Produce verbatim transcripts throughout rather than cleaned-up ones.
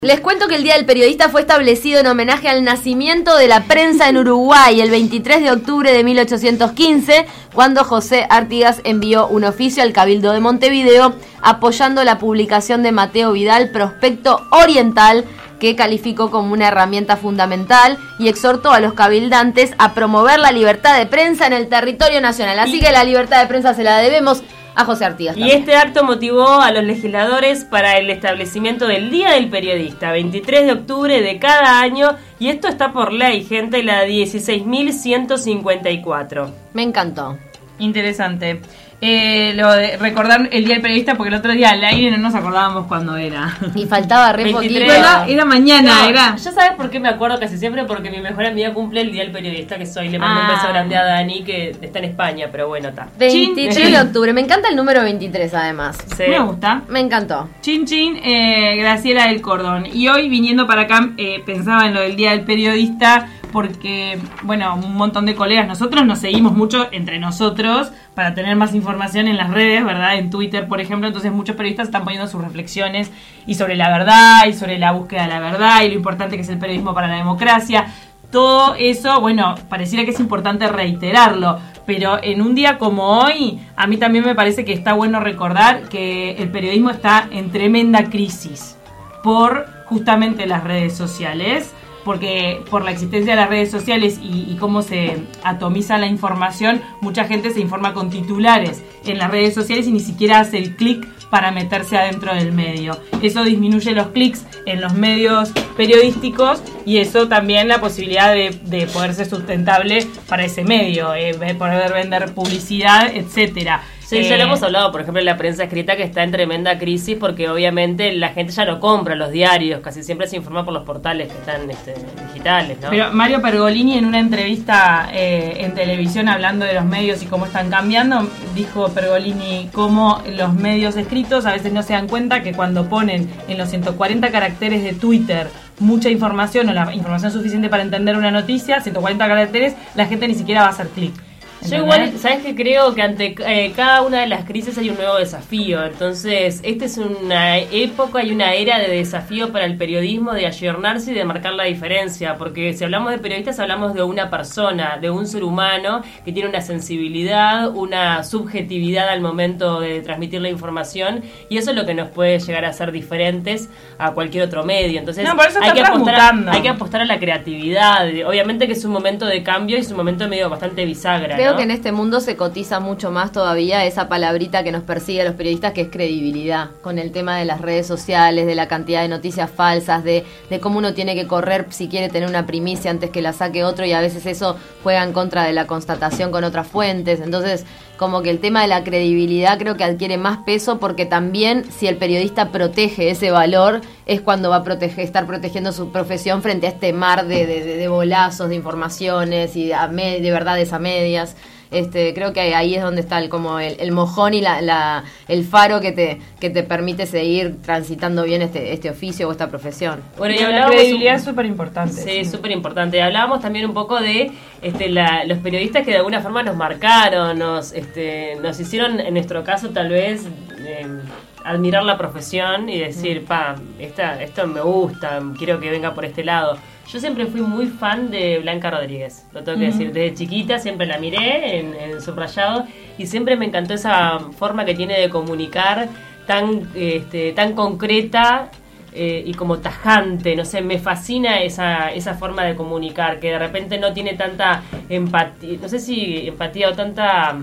Les cuento que el Día del Periodista fue establecido en homenaje al nacimiento de la prensa en Uruguay el veintitrés de octubre de mil ochocientos quince, cuando José Artigas envió un oficio al Cabildo de Montevideo apoyando la publicación de Mateo Vidal, Prospecto Oriental, que calificó como una herramienta fundamental y exhortó a los cabildantes a promover la libertad de prensa en el territorio nacional. Así que la libertad de prensa se la debemos a José Artigas también. Y este acto motivó a los legisladores para el establecimiento del Día del Periodista, veintitrés de octubre de cada año, y esto está por ley, gente, la dieciséis mil ciento cincuenta y cuatro. Me encantó. Interesante. Eh, lo de recordar el Día del Periodista, porque el otro día al aire no nos acordábamos cuándo era. Y faltaba re poquito. Era, era mañana, no, era. ¿Ya sabes por qué me acuerdo casi siempre? Porque mi mejor amiga cumple el Día del Periodista, que soy. Le mando ah. un beso grande a Dani, que está en España, pero bueno, está. veintitrés de octubre. Me encanta el número veintitrés, además. Sí. Me gusta. Me encantó. Chin Chin, eh, Graciela del Cordón. Y hoy, viniendo para acá, eh, pensaba en lo del Día del Periodista, porque, bueno, un montón de colegas, nosotros nos seguimos mucho entre nosotros para tener más información en las redes, ¿verdad? En Twitter, por ejemplo, entonces muchos periodistas están poniendo sus reflexiones y sobre la verdad, y sobre la búsqueda de la verdad, y lo importante que es el periodismo para la democracia. Todo eso, bueno, pareciera que es importante reiterarlo, pero en un día como hoy, a mí también me parece que está bueno recordar que el periodismo está en tremenda crisis por justamente las redes sociales, porque por la existencia de las redes sociales y, y cómo se atomiza la información, mucha gente se informa con titulares en las redes sociales y ni siquiera hace el clic para meterse adentro del medio. Eso disminuye los clics en los medios periodísticos y eso también la posibilidad de, de poder ser sustentable para ese medio, eh, poder vender publicidad, etcétera. Sí, eh, ya lo hemos hablado, por ejemplo, en la prensa escrita, que está en tremenda crisis porque obviamente la gente ya no compra los diarios, casi siempre se informa por los portales que están este, digitales, ¿no? Pero Mario Pergolini, en una entrevista eh, en televisión hablando de los medios y cómo están cambiando, dijo Pergolini cómo los medios escritos a veces no se dan cuenta que cuando ponen en los ciento cuarenta caracteres de Twitter mucha información o la información suficiente para entender una noticia, ciento cuarenta caracteres, la gente ni siquiera va a hacer clic. Yo igual, ¿sabes qué? Creo que ante eh, cada una de las crisis hay un nuevo desafío. Entonces, esta es una época y una era de desafío para el periodismo, de ayornarse y de marcar la diferencia. Porque si hablamos de periodistas, hablamos de una persona, de un ser humano que tiene una sensibilidad, una subjetividad al momento de transmitir la información. Y eso es lo que nos puede llegar a ser diferentes a cualquier otro medio. Entonces, no, por eso hay, que apostar a, hay que apostar a la creatividad. Obviamente que es un momento de cambio y es un momento medio bastante bisagra, Creo ¿no? que en este mundo se cotiza mucho más todavía esa palabrita que nos persigue a los periodistas, que es credibilidad, con el tema de las redes sociales, de la cantidad de noticias falsas, de, de cómo uno tiene que correr si quiere tener una primicia antes que la saque otro, y a veces eso juega en contra de la constatación con otras fuentes. Entonces, como que el tema de la credibilidad creo que adquiere más peso, porque también si el periodista protege ese valor, es cuando va a proteger, estar protegiendo su profesión frente a este mar de, de, de, de bolazos, de informaciones y de, a me, de verdades a medias. Este, creo que ahí es donde está el, como el, el mojón y la, la, el faro que te, que te permite seguir transitando bien este, este oficio o esta profesión. Bueno, y la credibilidad es súper importante. Sí, súper importante. Hablábamos también un poco de este, la, los periodistas que de alguna forma nos marcaron, nos, este, nos hicieron, en nuestro caso tal vez, eh, admirar la profesión y decir, pa, esta, esto me gusta, quiero que venga por este lado. Yo siempre fui muy fan de Blanca Rodríguez, lo tengo que uh-huh. decir. Desde chiquita siempre la miré en, en Subrayado y siempre me encantó esa forma que tiene de comunicar tan, este, tan concreta eh, y como tajante. No sé, me fascina esa, esa forma de comunicar, que de repente no tiene tanta empatía, no sé si empatía o tanta...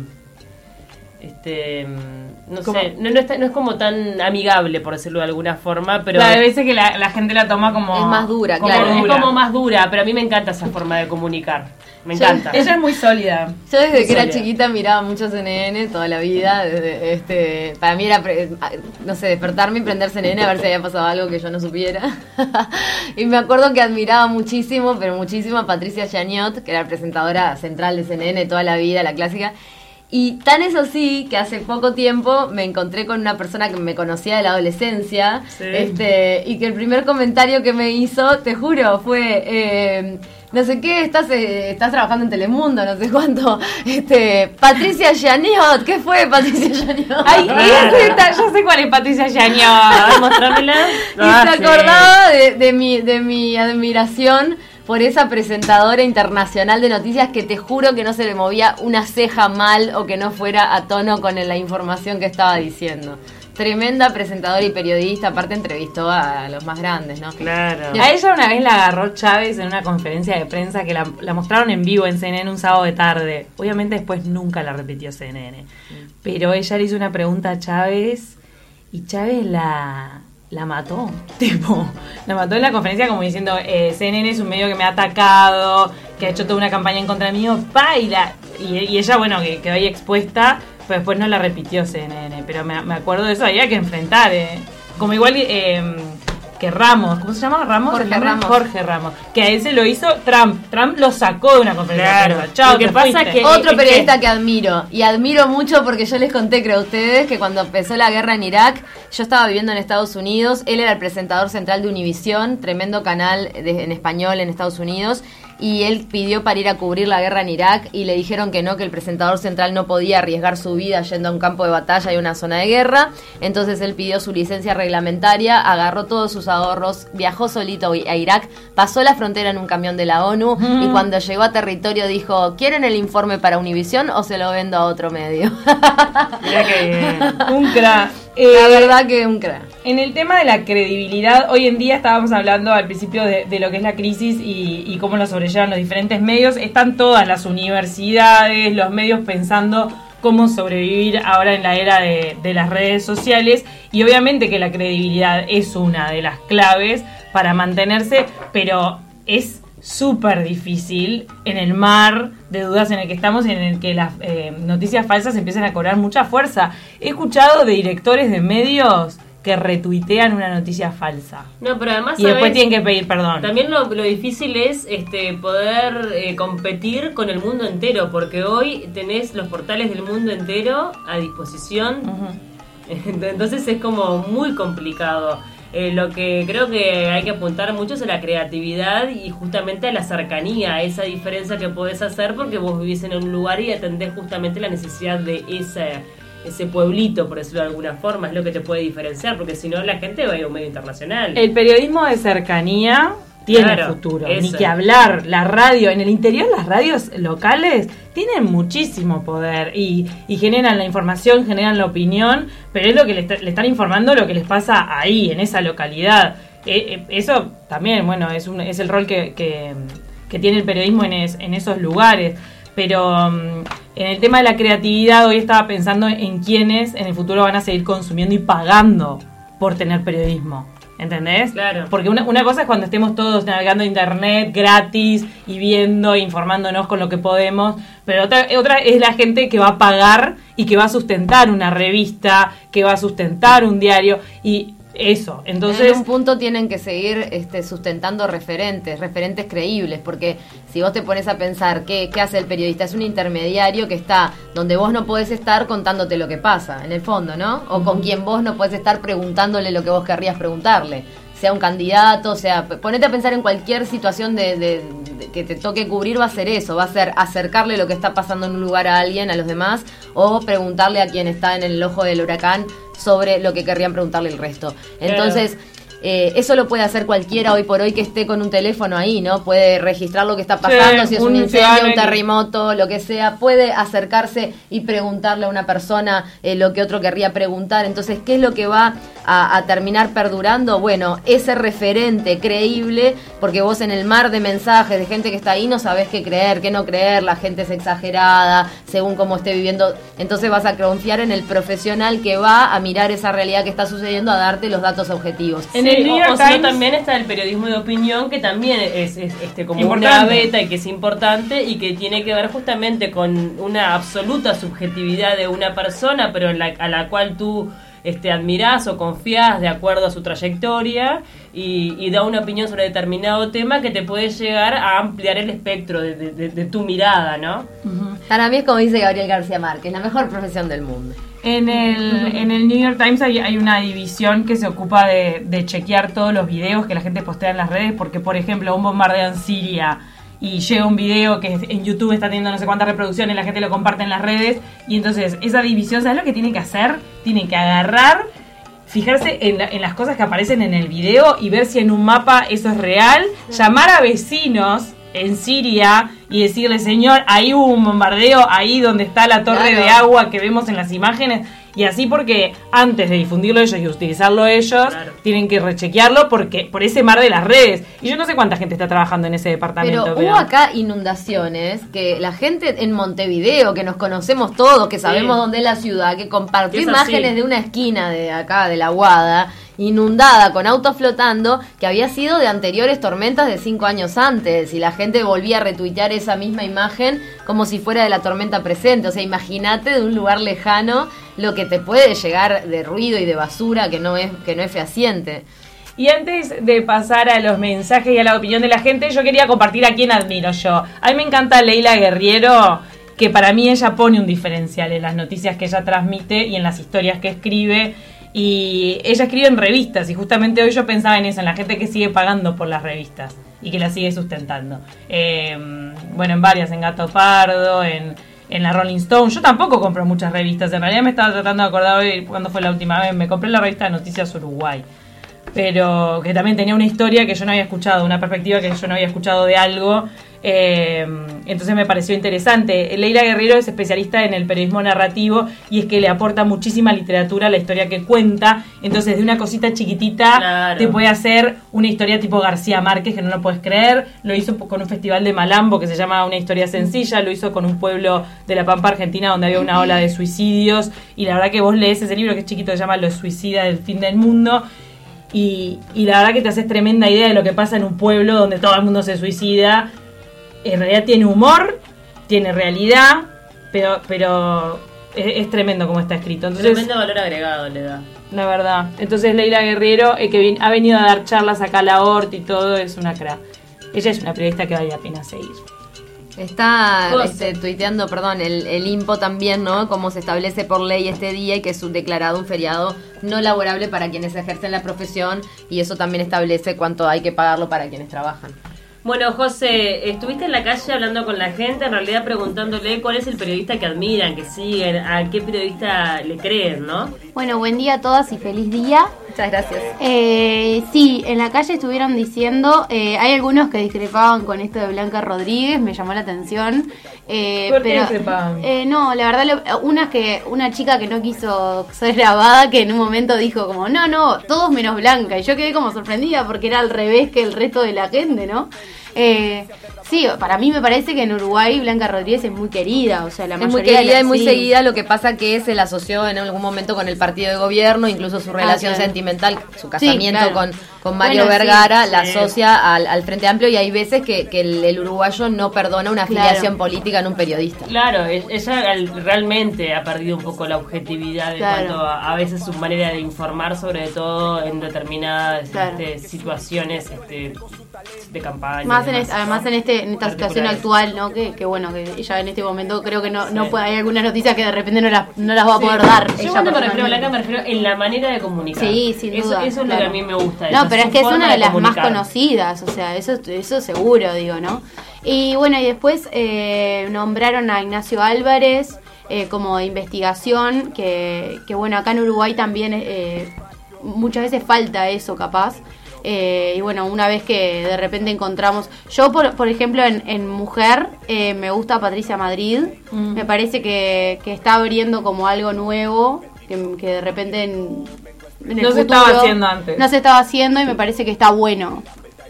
este no ¿Cómo? sé, no, no, está, no es como tan amigable, por decirlo de alguna forma, pero... Claro, a veces que la, la gente la toma como... Es más dura, como claro. Dura. Es como más dura, pero a mí me encanta esa forma de comunicar. Me encanta. Yo, ella es muy sólida. Yo desde muy que sólida. era chiquita miraba mucho C N N toda la vida. Desde, este, para mí era, no sé, despertarme y prender C N N a ver si había pasado algo que yo no supiera. Y me acuerdo que admiraba muchísimo, pero muchísimo a Patricia Yaniot, que era la presentadora central de C N N toda la vida, la clásica. Y tan es así que hace poco tiempo me encontré con una persona que me conocía de la adolescencia, sí. este, y que el primer comentario que me hizo, te juro, fue... Eh, no sé qué, estás eh, estás trabajando en Telemundo, no sé cuánto. Este, Patricia Yaniot, ¿qué fue Patricia Yaniot? Ay, ella sí está, yo sé cuál es Patricia Yaniot. A ver, mostrámela. Y se acordaba de, de mi de mi admiración por esa presentadora internacional de noticias que te juro que no se le movía una ceja mal o que no fuera a tono con la información que estaba diciendo. Tremenda presentadora y periodista, aparte entrevistó a los más grandes, ¿no? Claro. A ella una vez la agarró Chávez en una conferencia de prensa que la, la mostraron en vivo en C N N un sábado de tarde. Obviamente después nunca la repitió C N N. Pero ella le hizo una pregunta a Chávez y Chávez la... la mató, tipo, la mató en la conferencia como diciendo, eh, C N N es un medio que me ha atacado, que ha hecho toda una campaña en contra mío, pa, y, la, y, y ella, bueno, que quedó ahí expuesta, pero después no la repitió C N N, pero me, me acuerdo de eso, había que enfrentar, eh, como igual eh, que Ramos, ¿cómo se llama? Ramos, Jorge Ramos. Jorge Ramos, que a él se lo hizo Trump, Trump lo sacó de una conferencia Claro. de prensa. Chao, Lo que te pasa fuiste. que- Otro es periodista que- que admiro, y admiro mucho porque yo les conté, creo a ustedes, que cuando empezó la guerra en Irak, yo estaba viviendo en Estados Unidos, él era el presentador central de Univisión, tremendo canal de- en español en Estados Unidos, y él pidió para ir a cubrir la guerra en Irak y le dijeron que no, que el presentador central no podía arriesgar su vida yendo a un campo de batalla y una zona de guerra, entonces él pidió su licencia reglamentaria, agarró todos sus ahorros, viajó solito a Irak, pasó la frontera en un camión de la ONU Mm. y cuando llegó a territorio dijo, ¿quieren el informe para Univisión o se lo vendo a otro medio? Mirá que Un crack. La Eh, verdad que un crack. En el tema de la credibilidad, hoy en día estábamos hablando al principio de, de lo que es la crisis y, y cómo lo sobrellevan los diferentes medios. Están todas las universidades, los medios pensando cómo sobrevivir ahora en la era de, de las redes sociales. Y obviamente que la credibilidad es una de las claves para mantenerse, pero es súper difícil en el mar de dudas en el que estamos y en el que las eh, noticias falsas empiezan a cobrar mucha fuerza. He escuchado de directores de medios que retuitean una noticia falsa no, pero además y después ¿sabes? tienen que pedir perdón. También lo, lo difícil es este poder eh, competir con el mundo entero, porque hoy tenés los portales del mundo entero a disposición. Ujú. Entonces es como muy complicado. Eh, lo que creo que hay que apuntar mucho es a la creatividad y justamente a la cercanía, a esa diferencia que podés hacer porque vos vivís en un lugar y atendés justamente la necesidad de ese, ese pueblito, por decirlo de alguna forma, es lo que te puede diferenciar, porque si no la gente va a ir a un medio internacional. El periodismo de cercanía tiene Claro, futuro, eso. ni que hablar. La radio, en el interior las radios locales tienen muchísimo poder y, y generan la información, generan la opinión, pero es lo que le, está- le están informando lo que les pasa ahí, en esa localidad. Eh, eh, eso también, bueno, es, un, es el rol que, que, que tiene el periodismo en, es- en esos lugares. Pero um, en el tema de la creatividad, hoy estaba pensando en quiénes en el futuro van a seguir consumiendo y pagando por tener periodismo. ¿Entendés? Claro. Porque una, una cosa es cuando estemos todos navegando internet gratis y viendo e informándonos con lo que podemos, pero otra, otra es la gente que va a pagar y que va a sustentar una revista, que va a sustentar un diario y eso. Entonces, en un punto tienen que seguir este, sustentando referentes, referentes creíbles, porque si vos te pones a pensar ¿qué, qué hace el periodista? Es un intermediario que está donde vos no podés estar contándote lo que pasa, en el fondo, ¿no? O con quien vos no podés estar preguntándole lo que vos querrías preguntarle. Sea un candidato, sea... Ponete a pensar en cualquier situación de, de, de que te toque cubrir, va a ser eso, va a ser acercarle lo que está pasando en un lugar a alguien, a los demás, o preguntarle a quien está en el ojo del huracán sobre lo que querrían preguntarle el resto. Entonces... Eh, eso lo puede hacer cualquiera hoy por hoy que esté con un teléfono ahí, ¿no? Puede registrar lo que está pasando, Sí, si es un un incendio, ciudadano un que- terremoto, lo que sea. Puede acercarse y preguntarle a una persona eh, lo que otro querría preguntar. Entonces, ¿qué es lo que va a, a terminar perdurando? Bueno, ese referente creíble, porque vos en el mar de mensajes de gente que está ahí no sabés qué creer, qué no creer, la gente es exagerada, según cómo esté viviendo. Entonces vas a confiar en el profesional que va a mirar esa realidad que está sucediendo, a darte los datos objetivos. En Sí, el New o, York o si no, Times- también está el periodismo de opinión, que también es, es, este, como Importante. una beta y que es importante y que tiene que ver justamente con una absoluta subjetividad de una persona, pero en la, a la cual tú este, admirás o confías de acuerdo a su trayectoria y, y da una opinión sobre determinado tema que te puede llegar a ampliar el espectro de, de- de- de tu mirada, ¿no? Para mí es como dice Gabriel García Márquez, la mejor profesión del mundo. En el, en el New York Times hay, hay una división que se ocupa de, de chequear todos los videos que la gente postea en las redes, porque por ejemplo un bombardeo en Siria y llega un video que en YouTube está teniendo no sé cuántas reproducciones, la gente lo comparte en las redes, y entonces esa división, ¿sabes lo que tiene que hacer? Tiene que agarrar, fijarse en, la, en las cosas que aparecen en el video y ver si en un mapa eso es real, llamar a vecinos en Siria y decirle, señor, ahí hubo un bombardeo, ahí donde está la torre claro. de agua que vemos en las imágenes, y así, porque antes de difundirlo ellos y utilizarlo ellos, claro. tienen que rechequearlo porque por ese mar de las redes. Y yo no sé cuánta gente está trabajando en ese departamento. Pero, pero... hubo acá inundaciones que la gente en Montevideo, que nos conocemos todos, que sabemos sí. dónde es la ciudad, que compartió imágenes así. de una esquina de acá, de la Guada, inundada, con autos flotando, que había sido de anteriores tormentas de cinco años antes, y la gente volvía a retuitear esa misma imagen como si fuera de la tormenta presente. O sea, imagínate de un lugar lejano lo que te puede llegar de ruido y de basura que no es, que no es fehaciente. Y antes de pasar a los mensajes y a la opinión de la gente, yo quería compartir a quién admiro yo. A mí me encanta Leila Guerriero, que para mí ella pone un diferencial en las noticias que ella transmite y en las historias que escribe. Y ella escribe en revistas, y justamente hoy yo pensaba en eso, en la gente que sigue pagando por las revistas y que las sigue sustentando. Eh, bueno, en varias, en Gato Pardo, en, en la Rolling Stone. Yo tampoco compro muchas revistas, en realidad me estaba tratando de acordar hoy cuándo fue la última vez. Me compré la revista de Noticias Uruguay, pero que también tenía una historia que yo no había escuchado, una perspectiva que yo no había escuchado de algo. Eh, entonces me pareció interesante. Leila Guerriero es especialista en el periodismo narrativo, y es que le aporta muchísima literatura a la historia que cuenta. Entonces de una cosita chiquitita claro. te puede hacer una historia tipo García Márquez, que no lo puedes creer. Lo hizo con un festival de Malambo que se llama Una historia sencilla. Lo hizo con un pueblo de la Pampa Argentina donde había una ola de suicidios, y la verdad que vos lees ese libro que es chiquito, que se llama Los suicidas del fin del mundo, y, y la verdad que te haces tremenda idea de lo que pasa en un pueblo donde todo el mundo se suicida. En realidad tiene humor, tiene realidad, pero pero es, es tremendo como está escrito. Entonces, tremendo valor agregado le da. La verdad. Entonces Leila Guerriero, eh, que vin, ha venido a dar charlas acá a la Hort y todo, es una crack. Ella es una periodista que vale la pena seguir. Está este, tuiteando, perdón, el, el INPO también, ¿no? Cómo se establece por ley este día y que es un declarado un feriado no laborable para quienes ejercen la profesión, y eso también establece cuánto hay que pagarlo para quienes trabajan. Bueno, José, estuviste en la calle hablando con la gente, en realidad preguntándole cuál es el periodista que admiran, que siguen, a qué periodista le creen, ¿no? Bueno, buen día a todas y feliz día. Muchas gracias. Eh, sí, en la calle estuvieron diciendo, eh, hay algunos que discrepaban con esto de Blanca Rodríguez, me llamó la atención. Eh, ¿Por qué pero, discrepaban? Eh, no, la verdad, lo, una que una chica que no quiso ser grabada, que en un momento dijo como, no, no, todos menos Blanca, y yo quedé como sorprendida porque era al revés que el resto de la gente, ¿no? Eh, sí, para mí me parece que en Uruguay Blanca Rodríguez es muy querida, o sea, la es mayoría muy querida la, y muy sí. seguida. Lo que pasa que se la asoció en algún momento con el partido de gobierno, incluso su relación ah, claro. sentimental, su casamiento sí, claro. con, con Mario bueno, Vergara sí, la sí. asocia al, al Frente Amplio, y hay veces que, que el, el uruguayo no perdona una afiliación claro. política en un periodista. Claro, ella realmente ha perdido un poco la objetividad en claro. cuanto a, a veces su manera de informar, sobre todo en determinadas claro. este, situaciones este, de campaña. Más en es, además en este en esta situación actual, ¿no? Que, que bueno, que ella en este momento creo que no, sí. no puede, hay algunas noticias que de repente no las, no las va a poder sí. dar. Yo cuando me refiero a Blanca me refiero en la manera de comunicar. Sí, sin duda. Eso, eso claro. es lo que a mí me gusta. No, pero es que es una de, de las comunicar. más conocidas, o sea, eso, eso seguro, digo, ¿no? Y bueno, y después eh, nombraron a Ignacio Álvarez eh, como de investigación, que, que bueno, acá en Uruguay también eh, muchas veces falta eso, capaz. Eh, y bueno, una vez que de repente encontramos, yo por, por ejemplo en, en Mujer eh, me gusta Patricia Madrid, mm. me parece que, que está abriendo como algo nuevo, que, que de repente en, en el no futuro, se estaba haciendo antes, no se estaba haciendo, y me parece que está bueno.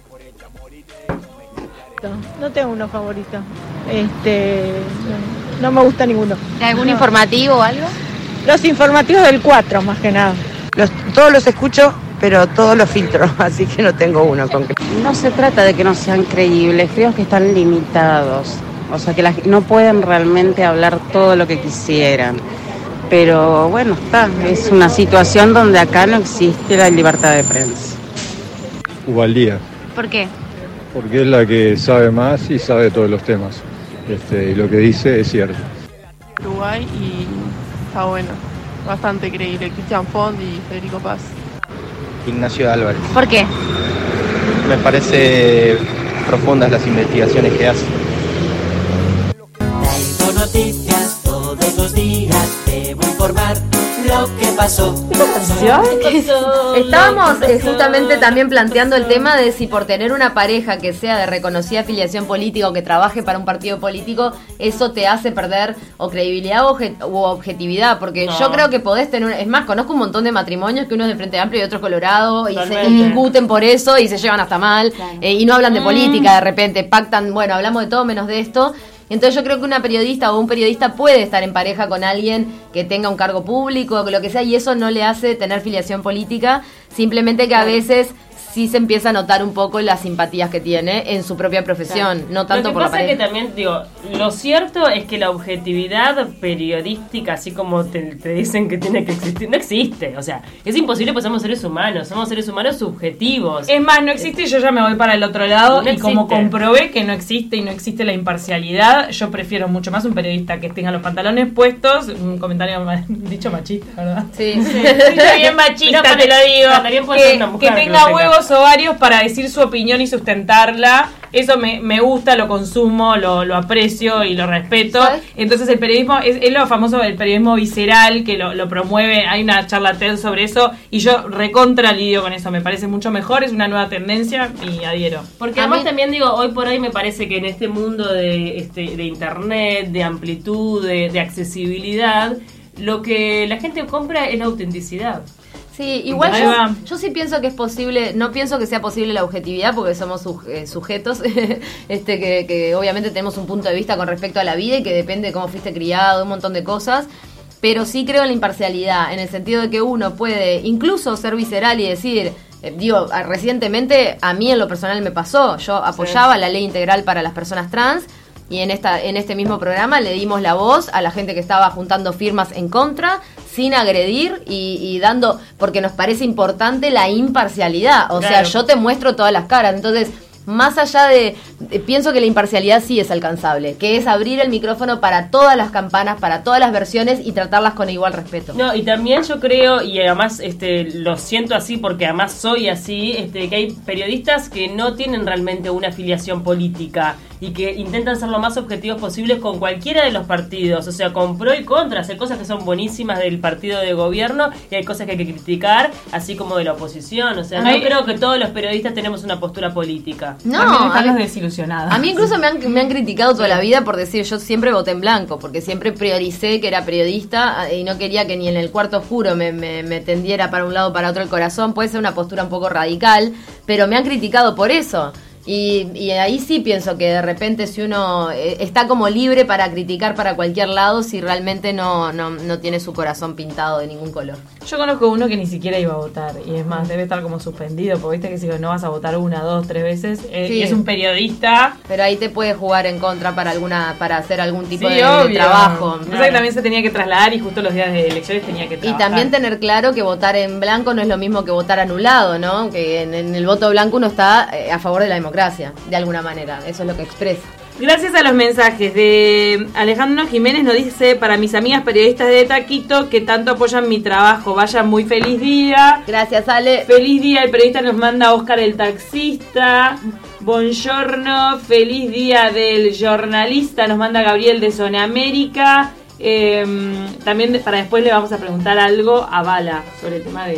No, no tengo uno favorito, este no, no me gusta ninguno. ¿Algún no. informativo o algo? Los informativos del cuatro más que nada. Los, todos los escucho, pero todos los filtro, así que no tengo uno concreto. No se trata de que no sean creíbles, creo que están limitados, o sea que las, no pueden realmente hablar todo lo que quisieran, pero bueno, está, es una situación donde acá no existe la libertad de prensa. Ubaldía. ¿Por qué? Porque es la que sabe más y sabe todos los temas, este, y lo que dice es cierto. Uruguay, y está bueno, bastante creíble, Cristian Font y Federico Paz. Ignacio Álvarez. ¿Por qué? Me parece profundas las investigaciones que hace. Traigo noticias todos los días, debo informar lo que pasó. Estábamos eh, justamente también planteando el tema de si por tener una pareja que sea de reconocida afiliación política o que trabaje para un partido político, eso te hace perder o credibilidad o obje- u objetividad, porque No. yo creo que podés tener, es más, conozco un montón de matrimonios que uno es de Frente Amplio y otro es Colorado y, se, Totalmente. y discuten por eso y se llevan hasta mal, Claro. eh, y no hablan de Mm. política, de repente pactan, bueno, hablamos de todo menos de esto. Entonces yo creo que una periodista o un periodista puede estar en pareja con alguien que tenga un cargo público o lo que sea, y eso no le hace tener filiación política, simplemente que a veces sí se empieza a notar un poco las simpatías que tiene en su propia profesión, no tanto lo que por la pasa es que pareja. también, digo, lo cierto es que la objetividad periodística, así como te, te dicen que tiene que existir, no existe. O sea, es imposible, pues somos seres humanos, somos seres humanos subjetivos. Es más, no existe y yo ya me voy para el otro lado. No y como existe. comprobé que no existe y no existe la imparcialidad, yo prefiero mucho más un periodista que tenga los pantalones puestos. Un comentario ma- dicho machista, ¿verdad? Sí. Dicho bien machista, No, te lo digo. también puede ser Que, una mujer que que tenga lo tenga. huevos ovarios para decir su opinión y sustentarla. Eso me, me gusta, lo consumo, lo, lo aprecio y lo respeto. ¿Sabes? Entonces el periodismo es, es lo famoso el periodismo visceral que lo, lo promueve. Hay una charla TED sobre eso y yo recontra lidio con eso. Me parece mucho mejor, es una nueva tendencia y adhiero. Porque A además mí- también digo, hoy por hoy me parece que en este mundo de, este, de internet, de amplitud, de, de accesibilidad, lo que la gente compra es la autenticidad. Sí, igual Ahí yo, va. yo sí pienso que es posible, no pienso que sea posible la objetividad porque somos su- eh, sujetos, este que, que obviamente tenemos un punto de vista con respecto a la vida y que depende de cómo fuiste criado, un montón de cosas, pero sí creo en la imparcialidad, en el sentido de que uno puede incluso ser visceral y decir, eh, digo, a- recientemente a mí en lo personal me pasó, yo apoyaba la ley integral para las personas trans. Y en esta en este mismo programa le dimos la voz a la gente que estaba juntando firmas en contra, sin agredir y, y dando, porque nos parece importante la imparcialidad. O sea, Claro. yo te muestro todas las caras. Entonces, más allá de, de- pienso que la imparcialidad sí es alcanzable, que es abrir el micrófono para todas las campanas, para todas las versiones y tratarlas con igual respeto. No, y también yo creo, y además este lo siento así porque además soy así, este que hay periodistas que no tienen realmente una afiliación política y que intentan ser lo más objetivos posibles con cualquiera de los partidos, o sea, con pro y contra. Hay cosas que son buenísimas del partido de gobierno y hay cosas que hay que criticar, así como de la oposición. O sea, no Ay. creo que todos los periodistas tenemos una postura política. No, También a dejarlos mí- desilusionados. A mí incluso me han, me han criticado toda la vida por decir yo siempre voté en blanco, porque siempre prioricé que era periodista y no quería que ni en el cuarto oscuro me, me, me tendiera para un lado o para otro el corazón. Puede ser una postura un poco radical, pero me han criticado por eso. Y, y ahí sí pienso que de repente si uno eh, está como libre para criticar para cualquier lado si realmente no, no, no tiene su corazón pintado de ningún color. Yo conozco uno que ni siquiera iba a votar y es más, debe estar como suspendido porque viste que si no vas a votar una, dos, tres veces eh, Sí. y es un periodista. Pero ahí te puede jugar en contra para alguna para hacer algún tipo Sí, de, de obvio. trabajo. Pasa que también se tenía que trasladar y justo los días de elecciones tenía que Y trabajar. también tener claro que votar en blanco no es lo mismo que votar anulado, ¿no? Que en, en el voto blanco uno está eh, a favor de la democracia, de alguna manera. Eso es lo que expresa. Gracias a los mensajes de Alejandro Jiménez nos dice, para mis amigas periodistas de Taquito que tanto apoyan mi trabajo, vaya muy feliz día. Gracias, Ale. Feliz día, el periodista nos manda Oscar el taxista. Buongiorno, feliz día del jornalista, nos manda Gabriel de Zona América. Eh, también de- para después le vamos a preguntar algo a Bala sobre el tema de,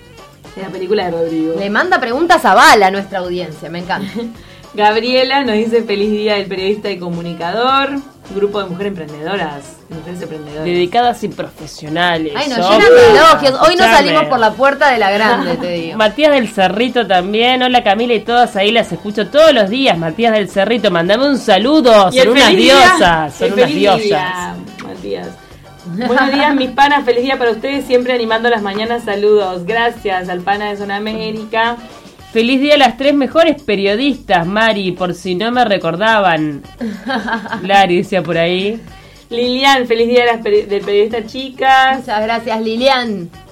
de la película de Rodrigo. Le manda preguntas a Bala a nuestra audiencia, me encanta. Gabriela nos dice feliz día del periodista y comunicador. Grupo de mujeres emprendedoras, mujeres emprendedoras. Dedicadas y profesionales. Ay, nos Obvio. llenan de elogios. Hoy no Escuchame. salimos por la puerta de la grande, te digo. Matías del Cerrito también. Hola Camila y todas ahí las escucho todos los días. Matías del Cerrito, mandame un saludo. Y el Son unas feliz día, diosas. Son el unas feliz diosas. día, Matías. Buenos días, mis panas. Feliz día para ustedes. Siempre animando las mañanas. Saludos. Gracias al pana de Zona América. Feliz día a las tres mejores periodistas, Mari, por si no me recordaban. Lari decía por ahí. Lilian, feliz día de las peri- del periodista chicas. Muchas gracias, Lilian.